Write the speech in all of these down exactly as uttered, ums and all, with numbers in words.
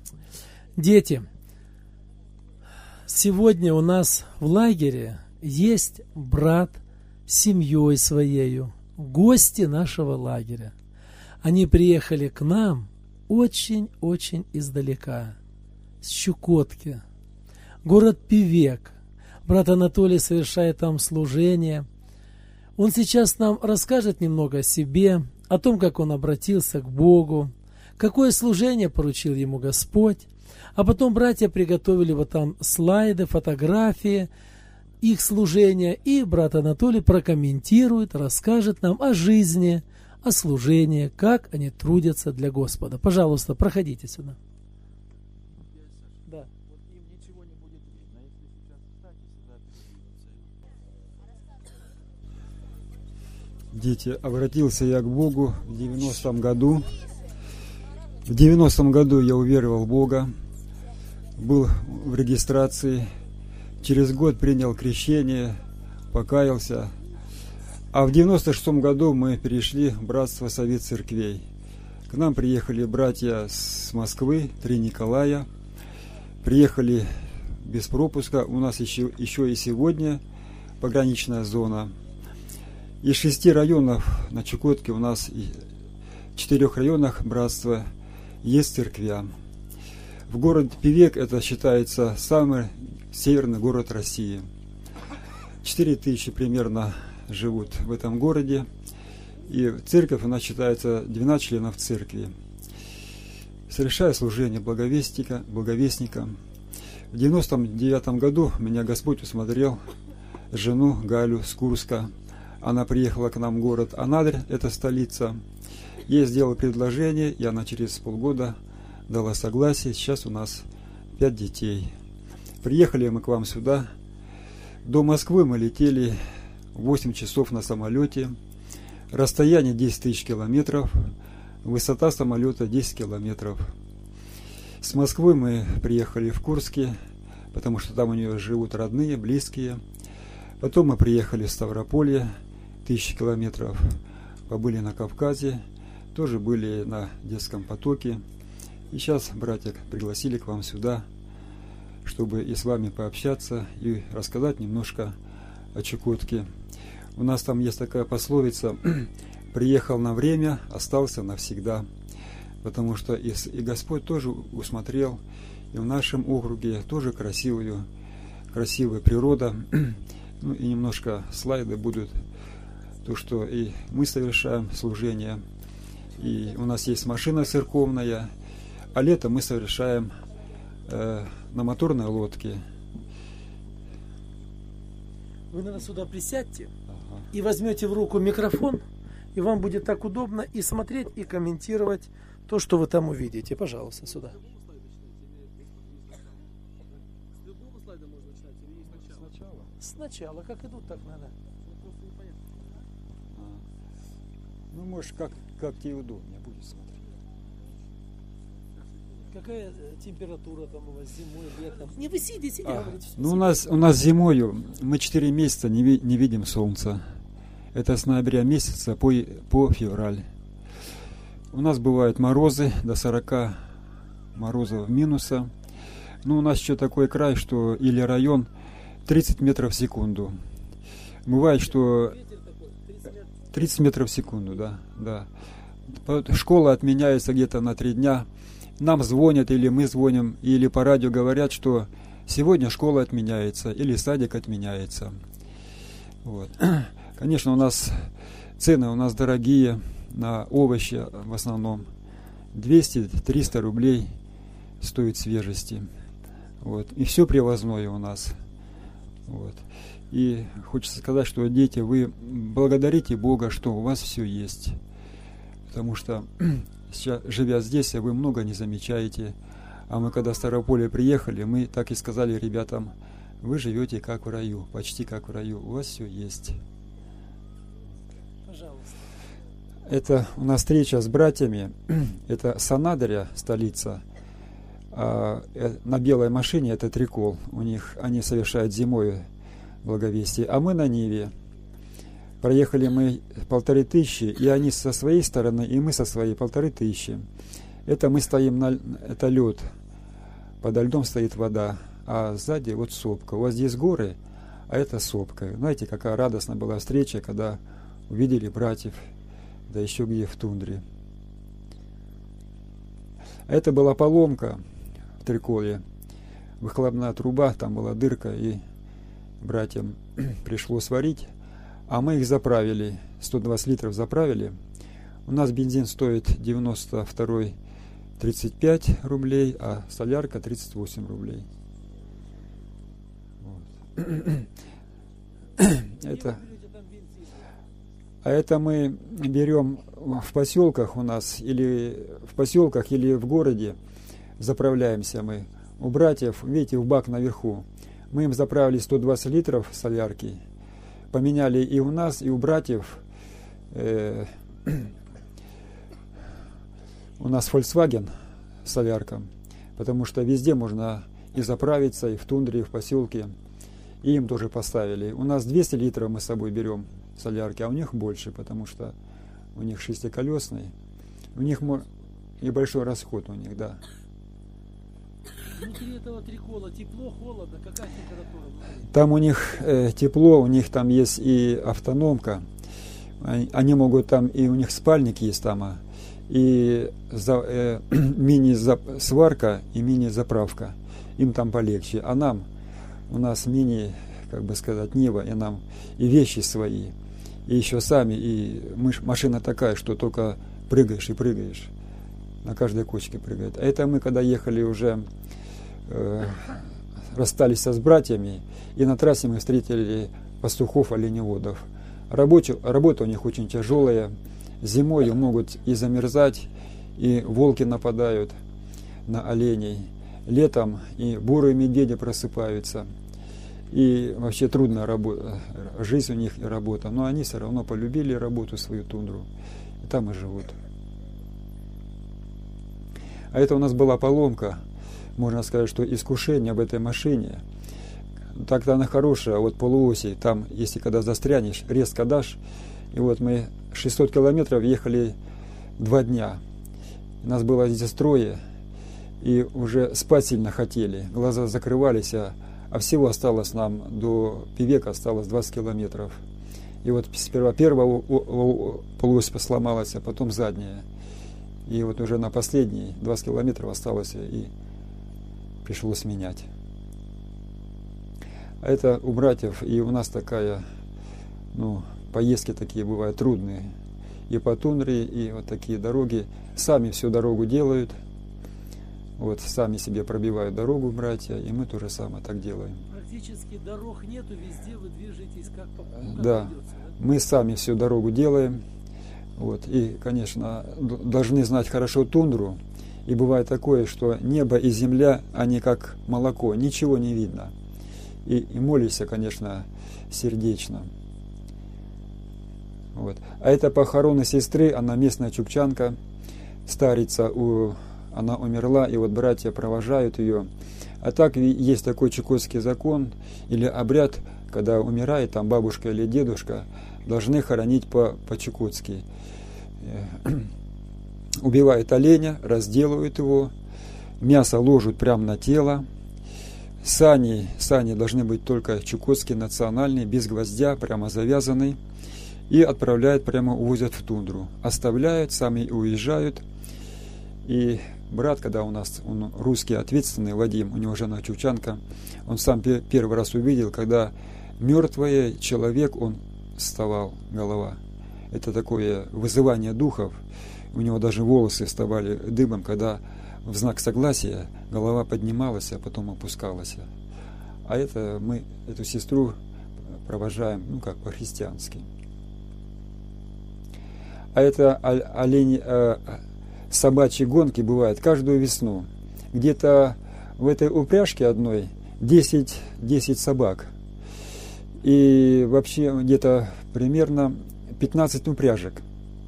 Дети, сегодня у нас в лагере есть брат с семьей своею, гости нашего лагеря. Они приехали к нам очень-очень издалека, с Чукотки, город Певек. Брат Анатолий совершает там служение. Он сейчас нам расскажет немного о себе, о том, как он обратился к Богу, какое служение поручил ему Господь. А потом братья приготовили вот там слайды, фотографии их служения, и брат Анатолий прокомментирует, расскажет нам о жизни, о служении, как они трудятся для Господа. Пожалуйста, проходите сюда. Да. Дети, обратился я к Богу в девяностом году. В девяностом году я уверовал в Бога, был в регистрации, через год принял крещение, покаялся. А в девяносто шестом году мы перешли в Братство Совет Церквей. К нам приехали братья с Москвы, три Николая. Приехали без пропуска. У нас еще, еще и сегодня пограничная зона. Из шести районов на Чукотке у нас в четырех районах братства есть церквя. В городе Певек это считается самый северный город России. Четыре тысячи примерно живут в этом городе. И церковь, она считается двенадцать членов церкви. Совершая служение благовестника, благовестника. В девяностом девятом году меня Господь усмотрел жену Галю с Курска. Она приехала к нам в город Анадырь, это столица. Ей сделал предложение, и она через полгода дала согласие. Сейчас у нас пять детей. Приехали мы к вам сюда. До Москвы мы летели восемь часов на самолете. Расстояние десять тысяч километров. Высота самолета десять километров. С Москвы мы приехали в Курске, потому что там у нее живут родные, близкие. Потом мы приехали в Ставрополье, тысячи километров. Побыли на Кавказе, тоже были на детском потоке. И сейчас, братья, пригласили к вам сюда, чтобы и с вами пообщаться, и рассказать немножко о Чукотке. У нас там есть такая пословица: «Приехал на время, остался навсегда». Потому что и, и Господь тоже усмотрел, и в нашем округе тоже красивую, красивая природа. Ну и немножко слайды будут, то, что и мы совершаем служение, и у нас есть машина церковная, а лето мы совершаем э, на моторной лодке. Вы, наверное, сюда присядьте, ага, и возьмете в руку микрофон, и вам будет так удобно и смотреть, и комментировать то, что вы там увидите. Пожалуйста, сюда. Сначала, как идут, так надо. Ну, может, как, как тебе удобнее будет смотреть. Какая температура там у вас зимой, летом? Не вы сидите, сидите. А, говорите, ну, у нас, у нас зимою мы четыре месяца не, ви, не видим солнца. Это с ноября месяца по, по февраль. У нас бывают морозы до сорока морозов минуса. Ну, у нас еще такой край, что или район тридцать метров в секунду. Бывает, что тридцать метров в секунду, да, да. Школа отменяется где-то на три дня. Нам звонят, или мы звоним, или по радио говорят, что сегодня школа отменяется, или садик отменяется. Вот. Конечно, у нас цены у нас дорогие на овощи в основном. двести-триста рублей стоит свежести. Вот. И все привозное у нас. Вот. И хочется сказать, что дети, вы благодарите Бога, что у вас все есть. Потому что, сейчас, живя здесь, вы много не замечаете. А мы, когда в Ставрополье приехали, мы так и сказали ребятам: вы живете как в раю, почти как в раю, у вас все есть. Пожалуйста. Это у нас встреча с братьями. Это с Анадыря, столица. А на белой машине это Трикол. У них они совершают зимой благовестие. А мы на Ниве. Проехали мы полторы тысячи, и они со своей стороны, и мы со своей полторы тысячи. Это мы стоим на, это лед. подо льдом стоит вода, а сзади вот сопка. У вас здесь горы, а это сопка. Знаете, какая радостная была встреча, когда увидели братьев, да еще где в тундре. Это была поломка в Триколе. Выхлопная труба, там была дырка, и братьям пришлось варить. А мы их заправили, сто двадцать литров заправили. У нас бензин стоит девяносто два тридцать пять рублей, а солярка тридцать восемь рублей. Вот. Это, а это мы берем в поселках у нас, или в поселках, или в городе заправляемся мы. У братьев, видите, в бак наверху. Мы им заправили сто двадцать литров солярки, поменяли и у нас, и у братьев. Э, у нас Volkswagen солярка, потому что везде можно и заправиться, и в тундре, и в поселке. И им тоже поставили. У нас двести литров мы с собой берем солярки, а у них больше, потому что у них шестиколесный. У них небольшой расход у них, да. Внутри этого Трикола тепло, холодно, какая температура? Там у них э, тепло, у них там есть и автономка. Они, они могут там, и у них спальник есть там, и за, э, мини-сварка и мини-заправка. Им там полегче. А нам, у нас мини, как бы сказать, Нива, и нам и вещи свои, и еще сами, и мы, машина такая, что только прыгаешь и прыгаешь. На каждой кочке прыгает. А это мы, когда ехали уже, э, расстались с братьями, и на трассе мы встретили пастухов, оленеводов. Рабочая, работа у них очень тяжелая. Зимой могут и замерзать, и волки нападают на оленей. Летом и бурые медведи просыпаются. И вообще трудная работа, жизнь у них и работа. Но они все равно полюбили работу, свою тундру. И там и живут. А это у нас была поломка. Можно сказать, что искушение об этой машине. Так-то она хорошая, а вот полуоси, там, если когда застрянешь, резко дашь. И вот мы шестьсот километров ехали два дня. Нас было здесь трое, и уже спать сильно хотели. Глаза закрывались, а, а всего осталось нам до Певека осталось двадцать километров. И вот сперва первая полуось сломалась, а потом задняя. И вот уже на последние двадцать километров осталось, и пришлось менять. А это у братьев, и у нас такая, ну, поездки такие бывают трудные. И по тундре, и вот такие дороги. Сами всю дорогу делают. Вот, сами себе пробивают дорогу, братья, и мы то же самое так делаем. Практически дорог нету, везде вы движетесь как по как да. придется, да? Мы сами всю дорогу делаем. Вот, и, конечно, должны знать хорошо тундру. И бывает такое, что небо и земля, они как молоко, ничего не видно. И, и молишься, конечно, сердечно. Вот. А это похороны сестры, она местная чукчанка, старица, у, она умерла, и вот братья провожают ее. А так есть такой чукотский закон или обряд, когда умирает там бабушка или дедушка, должны хоронить по, по-чукотски. Убивают оленя, разделывают его, мясо ложат прямо на тело. Сани, сани должны быть только чукотские, национальные, без гвоздя, прямо завязанные. И отправляют, прямо увозят в тундру. Оставляют, сами уезжают. И брат, когда у нас, он русский, ответственный, Вадим, у него жена чукчанка, он сам первый раз увидел, когда мертвый человек, он вставал, голова. Это такое вызывание духов. У него даже волосы вставали дыбом, когда в знак согласия голова поднималась, а потом опускалась. А это мы эту сестру провожаем, ну как по-христиански. А это олень, э, собачьи гонки бывают каждую весну. Где-то в этой упряжке одной десять, десять собак. И вообще где-то примерно пятнадцать упряжек.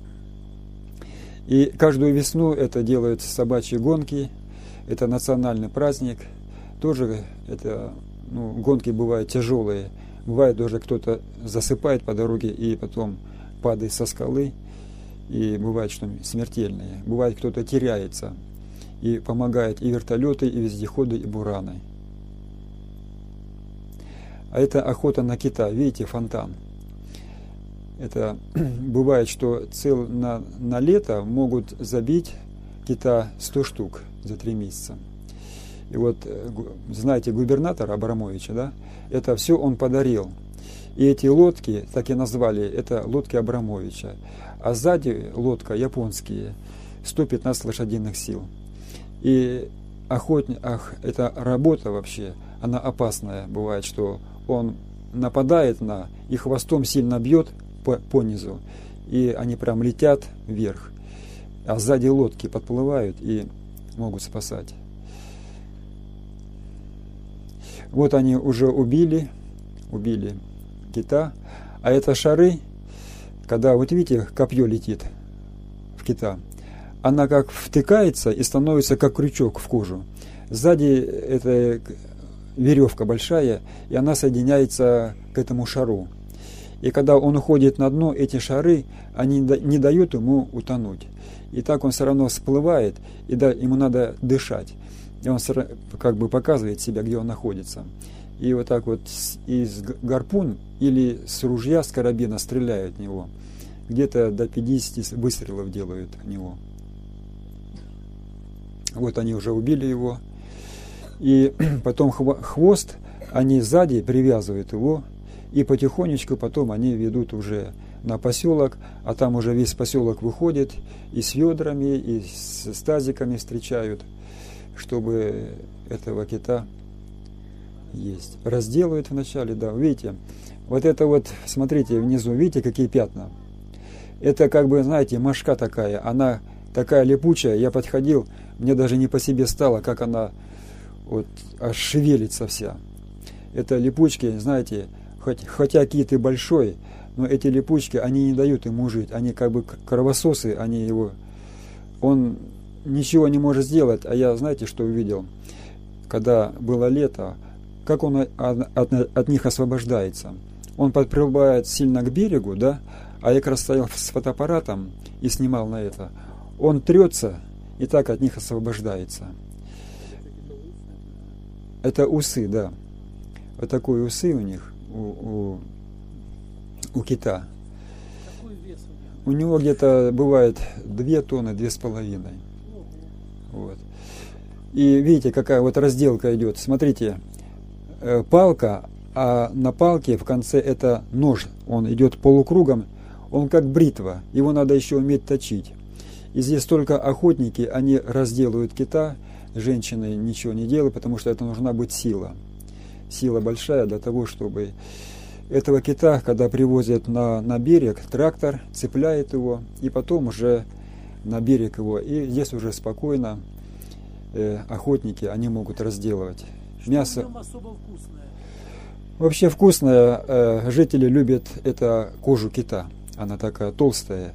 И каждую весну это делают собачьи гонки. Это национальный праздник. Тоже это, ну, гонки бывают тяжелые. Бывает даже кто-то засыпает по дороге и потом падает со скалы. И бывает, что смертельные. Бывает, кто-то теряется. и помогают и вертолеты, и вездеходы, и бураны. А это охота на кита. Видите, фонтан. Это бывает, что цел на, на лето могут забить кита сто штук за три месяца. И вот, знаете, губернатор Абрамовича, да, это все он подарил. И эти лодки, так и назвали, это лодки Абрамовича. А сзади лодка японские, сто пятнадцать лошадиных сил. И охотник, ах, эта работа вообще, она опасная. Бывает, что он нападает на, и хвостом сильно бьет по, по низу, и они прям летят вверх. А сзади лодки подплывают и могут спасать. Вот они уже убили, убили кита. А это шары, когда, вот видите, копье летит в кита, она как втыкается и становится как крючок в кожу. Сзади это веревка большая, и она соединяется к этому шару. И когда он уходит на дно, эти шары, они не дают ему утонуть. И так он все равно всплывает, и да, ему надо дышать. И он как бы показывает себя, где он находится. И вот так вот из гарпун или с ружья, с карабина стреляют в него. Где-то до пятидесяти выстрелов делают в него. Вот они уже убили его. И потом хвост, они сзади привязывают его. И потихонечку потом они ведут уже на поселок. А там уже весь поселок выходит. И с ведрами, и с тазиками встречают, чтобы этого кита есть. Разделывают вначале, да, видите. Вот это вот, смотрите, внизу, видите, какие пятна. Это как бы, знаете, мошка такая. Она такая липучая. Я подходил, мне даже не по себе стало, как она вот аж шевелится вся. Это липучки, знаете, хоть, хотя кит и большой, но эти липучки, они не дают ему жить. Они как бы кровососы, они его... Он ничего не может сделать. А я, знаете, что увидел? Когда было лето, как он от, от, от них освобождается. Он подплывает сильно к берегу, да, а я как раз стоял с фотоаппаратом и снимал на это. Он трется и так от них освобождается. Это усы, да. Вот такие усы у них, у, у, у кита. Какой вес у него? У него где-то бывает две тонны, две с половиной. Вот. И видите, какая вот разделка идет. Смотрите, э, палка, а на палке в конце это нож. Он идет полукругом, он как бритва. Его надо еще уметь точить. И здесь только охотники, они разделывают кита. Женщины ничего не делают, потому что это нужна быть сила. Сила большая для того, чтобы этого кита, когда привозят на, на берег, трактор цепляет его, и потом уже на берег его. И здесь уже спокойно э, охотники, они могут разделывать. Что мясо. В нем особо вкусное? Вообще вкусное. Э, жители любят это кожу кита. Она такая толстая.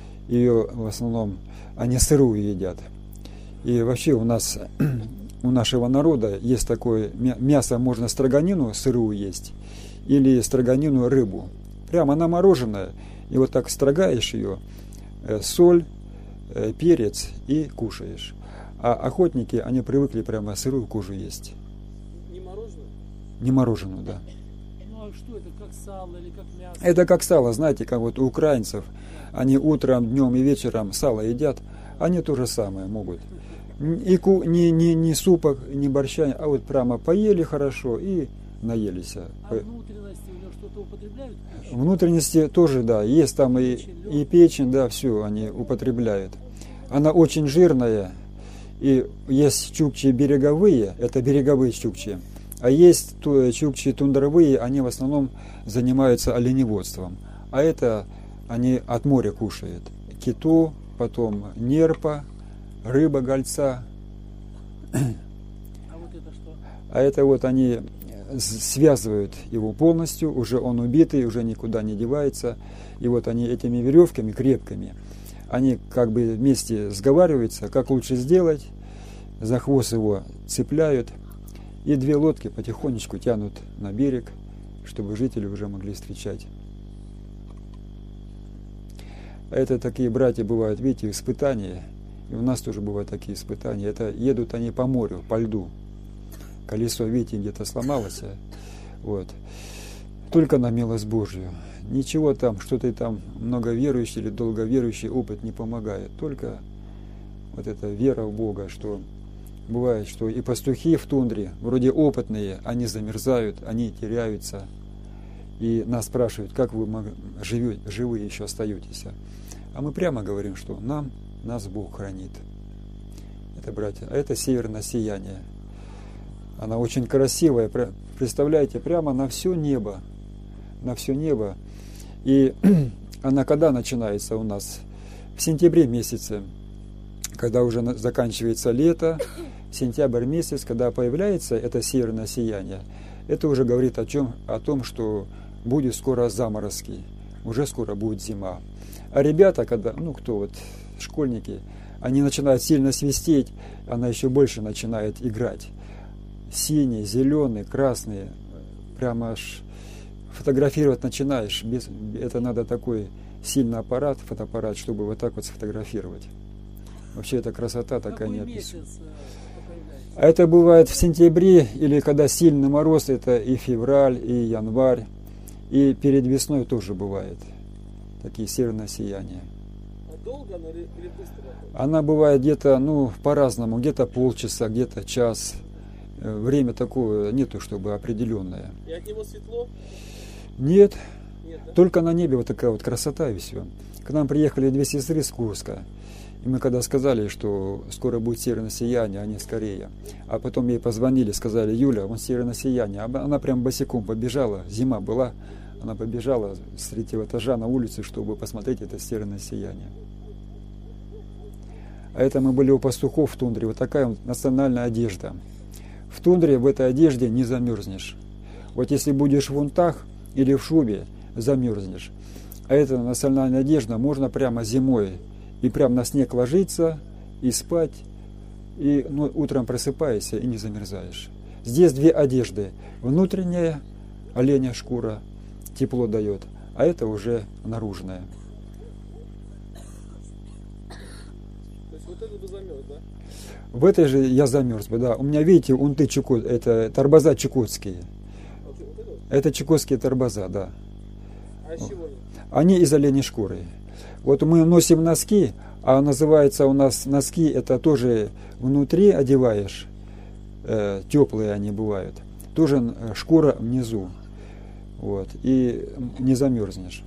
Ее в основном они сырую едят. И вообще у нас, у нашего народа есть такое мясо, можно строганину сырую есть, или строганину рыбу. Прямо она мороженая, и вот так строгаешь ее, соль, перец и кушаешь. А охотники, они привыкли прямо сырую кожу есть. Не мороженую? Не мороженую, да. Ну а что это, как сало или как мясо? Это как сало, знаете, как вот у украинцев. Они утром, днем и вечером сало едят, они то же самое могут. И ку, ни, ни, ни супа, ни борща, а вот прямо поели хорошо и наелись. А внутренности у него что-то употребляют? Внутренности тоже, да, есть там и, и печень, да, все они употребляют. Она очень жирная, и есть чукчи береговые, это береговые чукчи, а есть чукчи тундровые, они в основном занимаются оленеводством, а это они от моря кушают. Киту, потом нерпа, рыба, гольца. А вот это что? А это вот они связывают его полностью, уже он убитый, уже никуда не девается. И вот они этими веревками крепкими, они как бы вместе сговариваются, как лучше сделать, за хвост его цепляют, и две лодки потихонечку тянут на берег, чтобы жители уже могли встречать. Это такие братья бывают, видите, испытания. И у нас тоже бывают такие испытания. Это едут они по морю, по льду. Колесо, видите, где-то сломалось. Вот. Только на милость Божью. Ничего там, что ты там многоверующий или долговерующий, опыт не помогает. Только вот эта вера в Бога, что бывает, что и пастухи в тундре, вроде опытные, они замерзают, они теряются. И нас спрашивают, как вы живете, живые еще остаетесь. А мы прямо говорим, что нам, нас Бог хранит. Это, братья, а это северное сияние. Она очень красивая. Представляете, прямо на все небо. На все небо. И она когда начинается у нас? В сентябре месяце, когда уже заканчивается лето, сентябрь месяц, когда появляется это северное сияние, это уже говорит о, чем, о том, что будет скоро заморозки, уже скоро будет зима. А ребята, когда, ну кто вот, школьники, они начинают сильно свистеть, она еще больше начинает играть. Синие, зеленые, красные, прямо аж фотографировать начинаешь. Без, это надо такой сильный аппарат, фотоаппарат, чтобы вот так вот сфотографировать. Вообще это красота такая неописуемая. А это бывает в сентябре, или когда сильный мороз, это и февраль, и январь, и перед весной тоже бывает. Такие северное сияние. А долго она или быстро? Она бывает где-то, ну, по-разному, где-то полчаса, где-то час. Время такое нету, чтобы определенное. И от него светло? Нет, Нет, да? Только на небе вот такая вот красота и все. К нам приехали две сестры с Курска. И мы когда сказали, что скоро будет северное сияние, они скорее. А потом ей позвонили, сказали: Юля, вон северное сияние. Она прям босиком побежала, зима была. Она побежала с третьего этажа на улицу, чтобы посмотреть это северное сияние. А это мы были у пастухов в тундре. Вот такая вот национальная одежда. В тундре в этой одежде не замерзнешь. Вот если будешь в унтах или в шубе, замерзнешь. А эта национальная одежда можно прямо зимой и прямо на снег ложиться и спать, и ну, утром просыпаешься и не замерзаешь. Здесь две одежды. Внутренняя, оленя шкура, тепло дает, а это уже наружная. То есть вот это бы замерз, да? В этой же я замерз бы, да. У меня, видите, унты чукот, это торбоза чукотские. А вот это вот? Это чукотские торбоза, да. А из чего они? Они из оленей шкуры. Вот мы носим носки, а называется у нас носки, это тоже внутри одеваешь, э, теплые они бывают. Тоже шкура внизу. Вот, и не замерзнешь.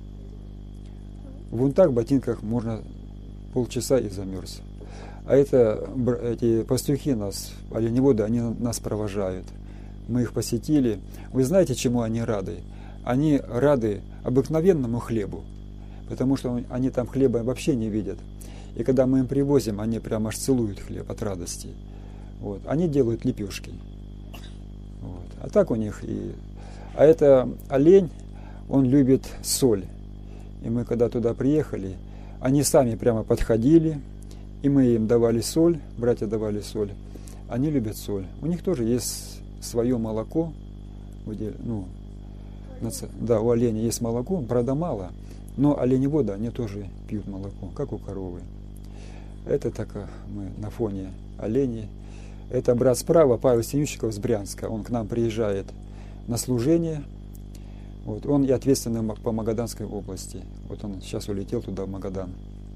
В унтах, ботинках можно полчаса и замерз. А это эти пастухи нас, оленеводы, они нас провожают. Мы их посетили. Вы знаете, чему они рады? Они рады обыкновенному хлебу, потому что они там хлеба вообще не видят. И когда мы им привозим, они прямо аж целуют хлеб от радости. Вот. Они делают лепешки. Вот. А так у них и... А это олень, он любит соль. И мы когда туда приехали, они сами прямо подходили, и мы им давали соль, братья давали соль. Они любят соль. У них тоже есть свое молоко. Ну, да, у оленя есть молоко, правда мало, но оленеводы, они тоже пьют молоко, как у коровы. Это так мы на фоне оленей. Это брат справа, Павел Синющиков с Брянска. Он к нам приезжает на служение. Вот, он и ответственный по Магаданской области. Вот он сейчас улетел туда, в Магадан.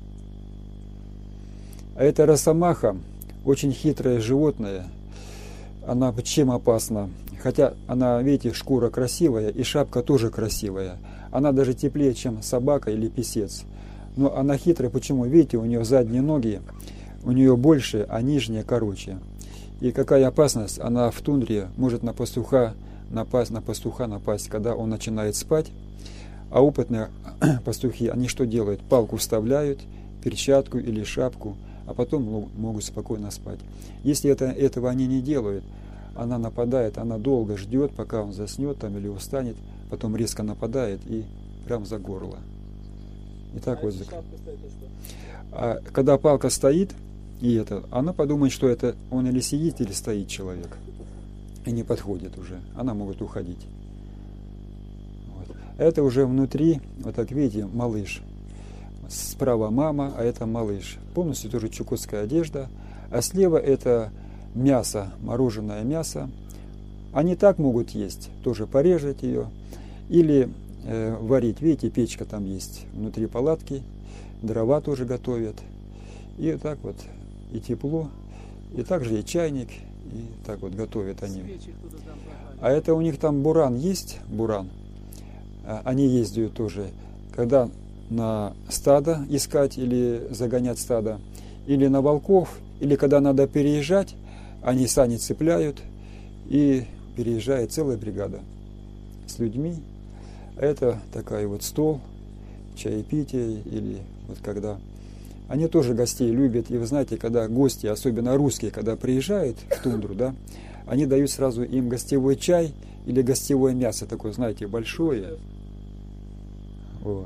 А эта росомаха, очень хитрое животное. Она чем опасна? Хотя она, видите, шкура красивая, и шапка тоже красивая. Она даже теплее, чем собака или писец. Но она хитрая, почему? Видите, у нее задние ноги, у нее больше, а нижние короче. И какая опасность? Она в тундре может на пастуха напасть, на пастуха напасть, когда он начинает спать. А опытные пастухи, они что делают? Палку вставляют, перчатку или шапку, а потом могут спокойно спать. Если это, этого они не делают, она нападает, она долго ждет, пока он заснет там или устанет, потом резко нападает и прям за горло. И так а вот. Стоит, что? А когда палка стоит, и это, она подумает, что это он или сидит, или стоит человек. И не подходит уже. Она может уходить. Вот. Это уже внутри, вот так видите, малыш. Справа мама, а это малыш. Полностью тоже чукотская одежда. А слева это мясо, мороженое мясо. Они так могут есть, тоже порезать ее. Или э, варить. Видите, печка там есть внутри палатки. Дрова тоже готовят. И так вот и тепло. И также и чайник. И так вот готовят они. А это у них там буран есть, буран. Они ездят тоже, когда на стадо искать или загонять стадо, или на волков, или когда надо переезжать, они сани цепляют, и переезжает целая бригада с людьми. Это такая вот стол, чаепитие, или вот когда... Они тоже гостей любят, и вы знаете, когда гости, особенно русские, когда приезжают в тундру, да, они дают сразу им гостевой чай или гостевое мясо, такое, знаете, большое. Вот.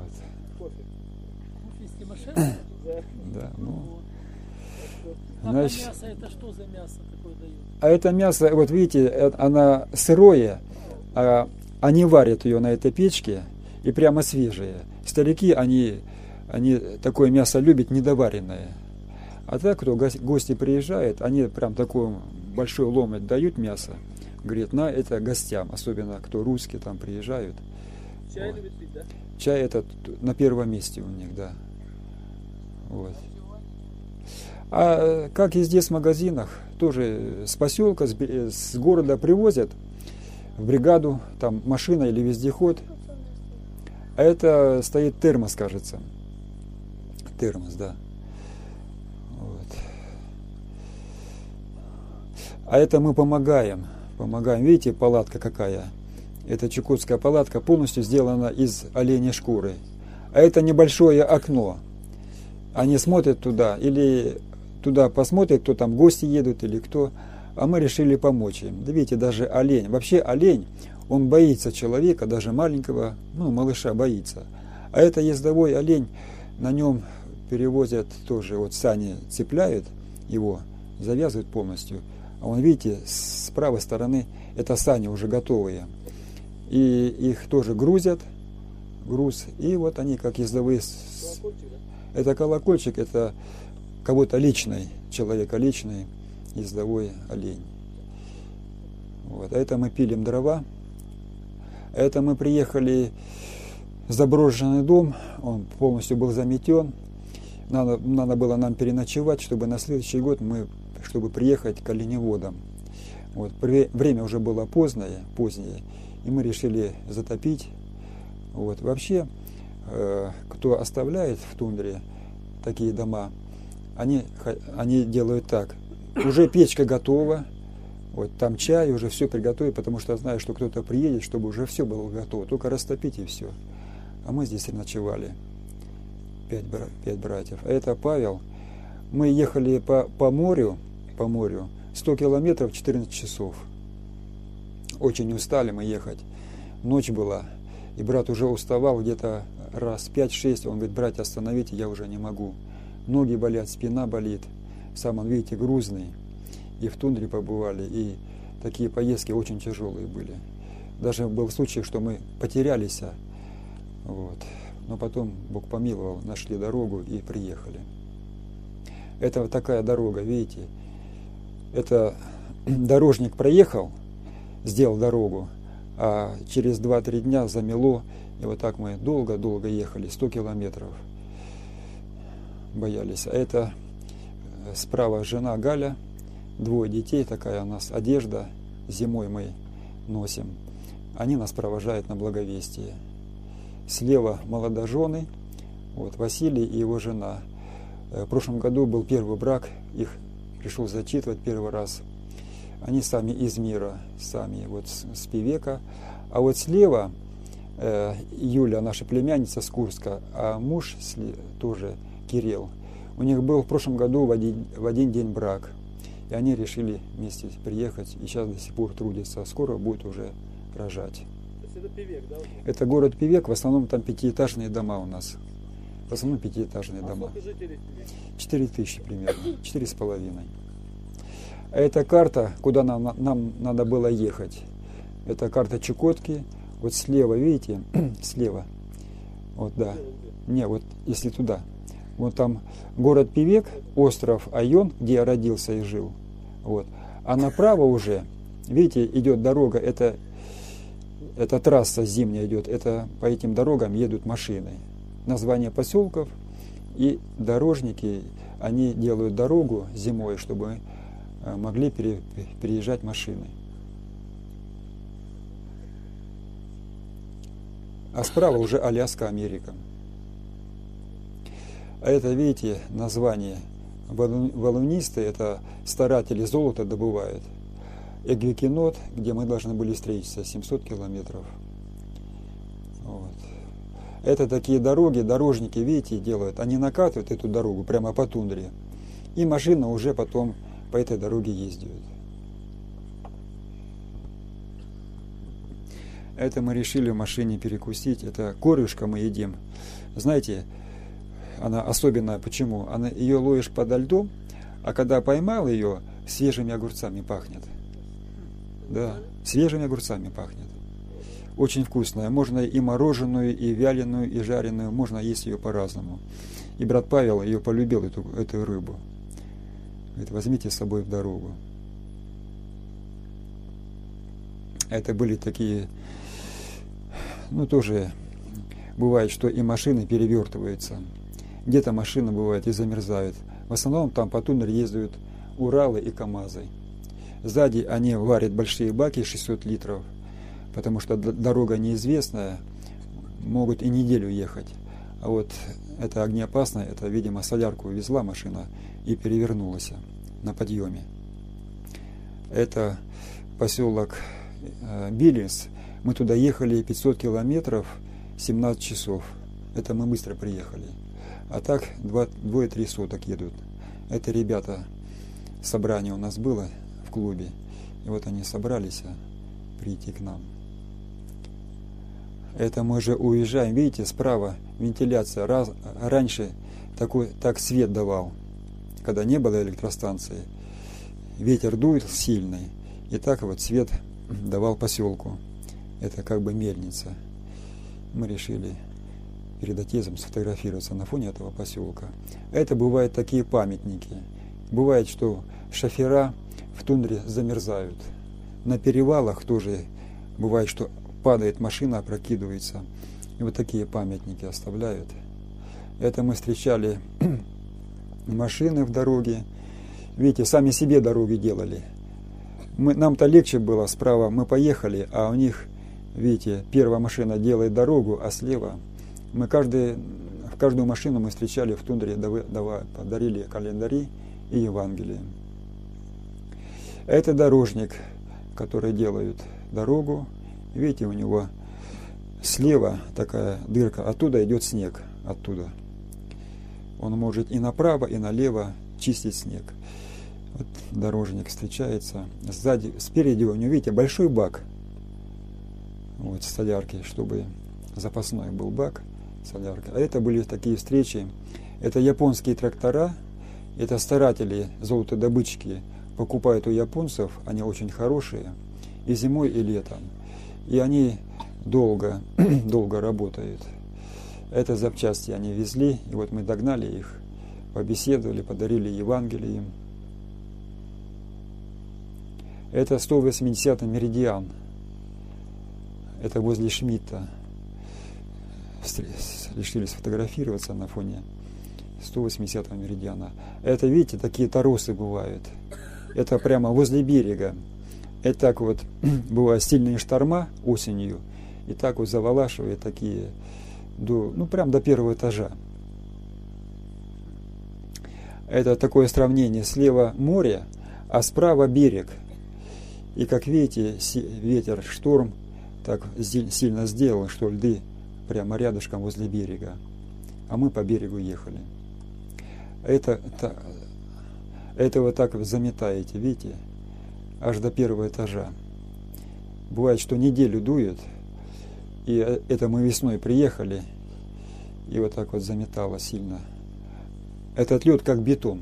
Да, ну. Значит, мясо это что за мясо такое дают? А это мясо, вот видите, оно сырое, а они варят ее на этой печке и прямо свежее. Старики, они, они такое мясо любят недоваренное. А так, кто гости приезжают, они прям такой большой ломоть дают мясо. Говорит, на это гостям, особенно кто русские там приезжают. Чай Вот. любит пить, да? Чай этот на первом месте у них, да. Вот. А как и здесь в магазинах, тоже с поселка, с, с города привозят в бригаду, там машина или вездеход. А это стоит термос, кажется. Термос, да. Вот. А это мы помогаем. Помогаем. Видите, палатка какая? Это чукотская палатка, полностью сделана из оленей шкуры. А это небольшое окно. Они смотрят туда, или туда посмотрят, кто там, гости едут или кто. А мы решили помочь им. Да видите, даже олень. Вообще олень, он боится человека, даже маленького, ну, малыша боится. А это ездовой олень, на нем перевозят тоже, вот сани цепляют его, завязывают полностью. А он, видите, с правой стороны это сани уже готовые. И их тоже грузят, груз, и вот они как ездовые. Колокольчик, да? Это колокольчик, это кого-то личный, человека личный, ездовой олень. Вот. А это мы пилим дрова. Это мы приехали в заброшенный дом, он полностью был заметен. Надо, надо было нам переночевать, чтобы на следующий год мы, чтобы приехать к оленеводам. Вот. Время уже было позднее, позднее, и мы решили затопить. Вот. Вообще, э, кто оставляет в тундре такие дома, они, они делают так. Уже печка готова, вот там чай, уже все приготовили, потому что знаю, что кто-то приедет, чтобы уже все было готово, только растопить и все. А мы здесь и ночевали, пять, бра- пять братьев. А это Павел. Мы ехали по, по морю, по морю, сто километров, четырнадцать часов. Очень устали мы ехать. Ночь была, и брат уже уставал где-то раз пять-шесть. Он говорит, братья, остановите, я уже не могу. Ноги болят, спина болит. Сам он, видите, грузный. И в тундре побывали, и такие поездки очень тяжелые были. Даже был случай, что мы потерялись. Вот. Но потом Бог помиловал, нашли дорогу и приехали. Это вот такая дорога, видите. Это дорожник проехал, сделал дорогу, а через два-три дня замело. И вот так мы долго-долго ехали, сто километров. Боялись. А это справа жена Галя, двое детей, такая у нас одежда, зимой мы носим. Они нас провожают на Благовестие. Слева молодожены, вот Василий и его жена. В прошлом году был первый брак, их пришел зачитывать первый раз. Они сами из мира, сами вот с Певека. А вот слева э, Юля, наша племянница с Курска, а муж тоже Кирилл. У них был в прошлом году в один, в один день брак. И они решили вместе приехать, и сейчас до сих пор трудятся. Скоро будет уже рожать. То есть это Певек, да? Это город Певек, в основном там пятиэтажные дома у нас. В основном пятиэтажные А дома. сколько жителей в Певеке? Четыре тысячи примерно, четыре с половиной. А это карта, куда нам, нам надо было ехать. Это карта Чукотки. Вот слева, видите, слева. Вот, да. Не, вот если туда. Вот там город Певек, остров Айон, где я родился и жил. Вот. А направо уже, видите, идет дорога, это, это трасса зимняя идет, это по этим дорогам едут машины. Название поселков и дорожники, они делают дорогу зимой, чтобы могли пере, переезжать машины. А справа уже Аляска, Америка. А это, видите, название. Валунисты, это старатели золота добывают. Эгвикинот, где мы должны были встретиться, семьсот километров. Вот. Это такие дороги, дорожники, видите, делают. Они накатывают эту дорогу прямо по тундре. И машина уже потом по этой дороге ездит. Это мы решили в машине перекусить. Это корюшка мы едим. Знаете, она особенная. Почему? Она, ее ловишь подо льдом, а когда поймал ее, свежими огурцами пахнет. Да, свежими огурцами пахнет. Очень вкусная. Можно и мороженую, и вяленую, и жареную. Можно есть ее по-разному. И брат Павел ее полюбил, эту, эту рыбу. Говорит, возьмите с собой в дорогу. Это были такие... Ну, тоже бывает, что и машины перевертываются. Где-то машина бывает и замерзает. В основном там по тундре ездят Уралы и КАМАЗы. Сзади они варят большие баки шестьсот литров, потому что дорога неизвестная, могут и неделю ехать. А вот это огнеопасно, это, видимо, солярку везла машина и перевернулась на подъеме. Это поселок Биллинс. Мы туда ехали пятьсот километров, семнадцать часов. Это мы быстро приехали. А так двое-три суток едут. Это ребята, собрание у нас было в клубе. И вот они собрались прийти к нам. Это мы же уезжаем. Видите, справа вентиляция. Раз, раньше такой, так свет давал, когда не было электростанции. Ветер дует сильный. И так вот свет давал поселку. Это как бы мельница. Мы решили перед отъездом сфотографироваться на фоне этого поселка. Это бывают такие памятники. Бывает, что шофера в тундре замерзают. На перевалах тоже бывает, что падает машина, опрокидывается. И вот такие памятники оставляют. Это мы встречали машины в дороге. Видите, сами себе дороги делали. Мы, нам-то легче было справа. Мы поехали, а у них, видите, первая машина делает дорогу, а слева мы каждый, в каждую машину мы встречали в тундре, давай, подарили календари и Евангелие. Это дорожник, который делает дорогу. Видите, у него слева такая дырка, оттуда идет снег, оттуда. Он может и направо, и налево чистить снег. Вот дорожник встречается. Сзади, спереди у него, видите, большой бак. Вот, солярки, чтобы запасной был бак, солярка. А это были такие встречи. Это японские трактора, это старатели, золотодобытчики покупают у японцев, они очень хорошие, и зимой, и летом. И они долго, долго работают. Это запчасти они везли, и вот мы догнали их, побеседовали, подарили Евангелие им. Это сто восьмидесятый меридиан. Это возле Шмидта. Решили сфотографироваться на фоне сто восьмидесятого меридиана. Это, видите, такие торосы бывают. Это прямо возле берега. И так вот бывают сильные шторма осенью. И так вот заволашивает такие, до, ну прям до первого этажа. Это такое сравнение. Слева море, а справа берег. И как видите, ветер, шторм так сильно сделал, что льды прямо рядышком возле берега. А мы по берегу ехали. Это, это, это вот так заметаете, видите, аж до первого этажа. Бывает, что неделю дует, и это мы весной приехали, и вот так вот заметало сильно. Этот лед как бетон.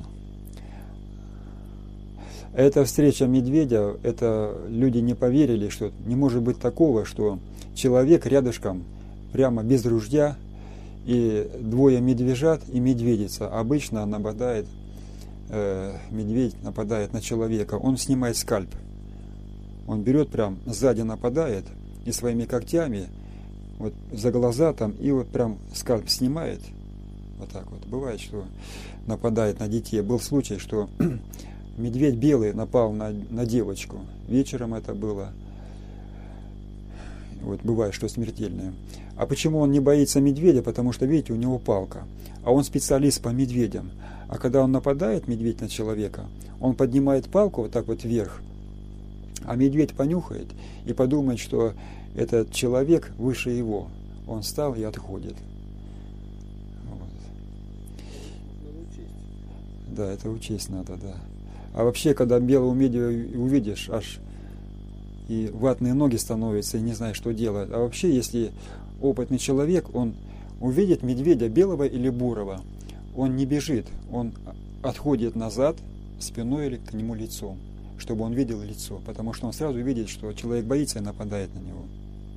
Эта встреча медведя, это люди не поверили, что не может быть такого, что человек рядышком, прямо без ружья, и двое медвежат и медведица. Обычно нападает, э, медведь нападает на человека, он снимает скальп. Он берет прям сзади, нападает и своими когтями вот за глаза там, и вот прям скальп снимает. Вот так вот. Бывает, что нападает на детей. Был случай, что медведь белый напал на, на девочку. Вечером это было. Вот бывает, что смертельное. А почему он не боится медведя? Потому что, видите, у него палка. А он специалист по медведям. А когда он нападает, медведь, на человека, он поднимает палку вот так вот вверх. А медведь понюхает и подумает, что этот человек выше его. Он встал и отходит. Вот. Да, это учесть надо, да. А вообще, когда белого медведя увидишь, аж и ватные ноги становятся, и не знаешь, что делать. А вообще, если опытный человек, он увидит медведя белого или бурого, он не бежит, он отходит назад спиной или к нему лицом, чтобы он видел лицо, потому что он сразу видит, что человек боится и нападает на него.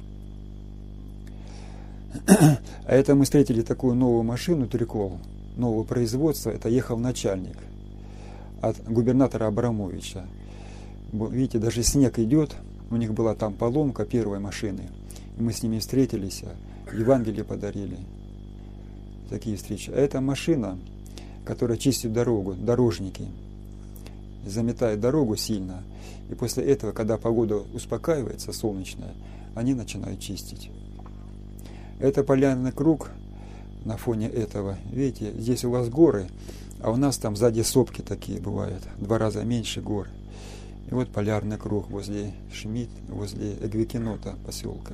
А это мы встретили такую новую машину, трикол, нового производства, это ехал начальник от губернатора Абрамовича. Видите, даже снег идет, у них была там поломка первой машины, и мы с ними встретились, Евангелие подарили. Такие встречи. А это машина, которая чистит дорогу, дорожники. Заметает дорогу сильно, и после этого, когда погода успокаивается, солнечная, они начинают чистить. Это полярный круг на фоне этого. Видите, здесь у вас горы, а у нас там сзади сопки такие бывают, в два раза меньше гор. И вот полярный круг возле Шмидт, возле Эгвекенота поселка.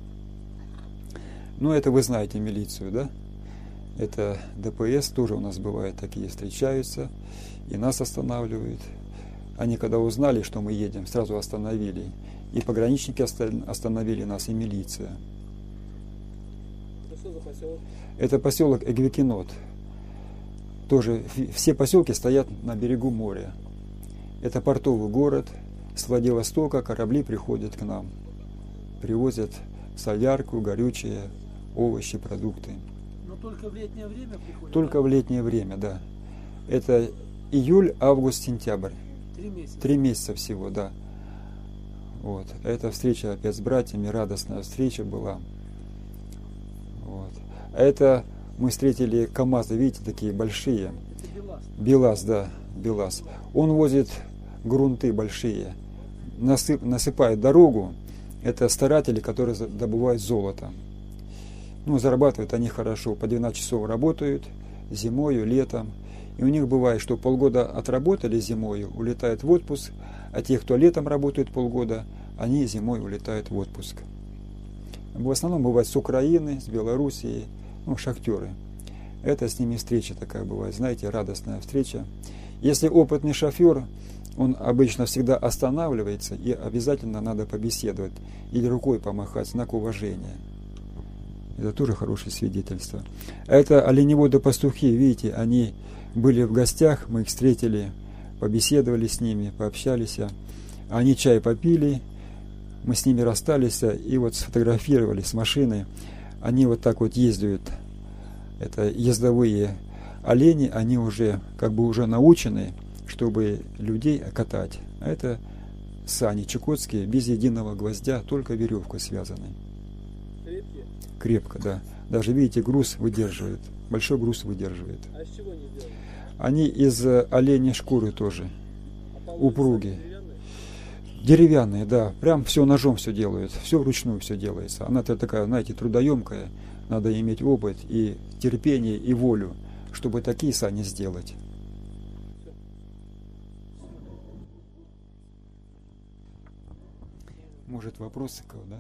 Ну, это вы знаете милицию, да? Это ДПС, тоже у нас бывает, такие встречаются, и нас останавливают. Они когда узнали, что мы едем, сразу остановили. И пограничники остановили нас, и милиция. Это что за поселок? Это поселок Эгвекенот. Тоже все поселки стоят на берегу моря. Это портовый город. С Владивостока корабли приходят к нам. Привозят солярку, горючее, овощи, продукты. Но только в летнее время приходят? Только да? в летнее время, да. Это июль, август, сентябрь. Три месяца. Три месяца всего, да. Вот. Эта встреча опять с братьями, радостная встреча была. Вот. А это мы встретили КАМАЗы, видите, такие большие. Это БелАЗ. БелАЗ, да, БелАЗ. Он возит грунты большие, насып, насыпает дорогу. Это старатели, которые добывают золото. Ну, зарабатывают они хорошо, по двенадцать часов работают, зимою, летом. И у них бывает, что полгода отработали зимою, улетают в отпуск, а те, кто летом работают полгода, они зимой улетают в отпуск. В основном бывает с Украины, с Белоруссии, ну, шахтеры. Это с ними встреча такая бывает, знаете, радостная встреча. Если опытный шофер, он обычно всегда останавливается, и обязательно надо побеседовать или рукой помахать, знак уважения. Это тоже хорошее свидетельство. Это оленеводы-пастухи, видите, они были в гостях, мы их встретили, побеседовали с ними, пообщались. Они чай попили, мы с ними расстались и вот сфотографировали с машины. Они вот так вот ездят. Это ездовые олени, они уже как бы уже научены, чтобы людей катать. А это сани чукотские, без единого гвоздя, только веревкой связаны. Крепкие? Крепко, да. Даже, видите, груз выдерживает. Большой груз выдерживает. А из чего они делают? Они из оленей шкуры тоже. А Упругие. деревянные? Деревянные, да. Прям все ножом все делают. Все вручную все делается. Она-то такая, знаете, трудоемкая. Надо иметь опыт и терпение, и волю, чтобы такие сани сделать. Может, вопросы у кого, да?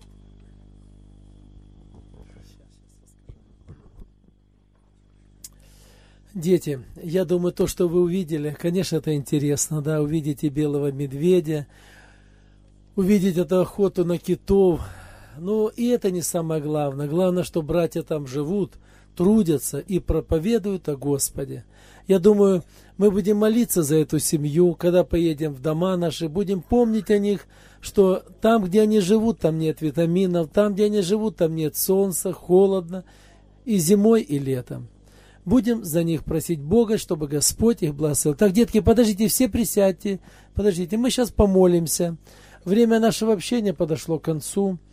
Дети, я думаю, то, что вы увидели, конечно, это интересно, да, увидите белого медведя, увидеть эту охоту на китов. Но и это не самое главное. Главное, что братья там живут, трудятся и проповедуют о Господе. Я думаю, мы будем молиться за эту семью, когда поедем в дома наши, будем помнить о них, что там, где они живут, там нет витаминов, там, где они живут, там нет солнца, холодно. и зимой, и летом. Будем за них просить Бога, чтобы Господь их благословил. Так, детки, подождите, все присядьте. Подождите, мы сейчас помолимся. Время нашего общения подошло к концу.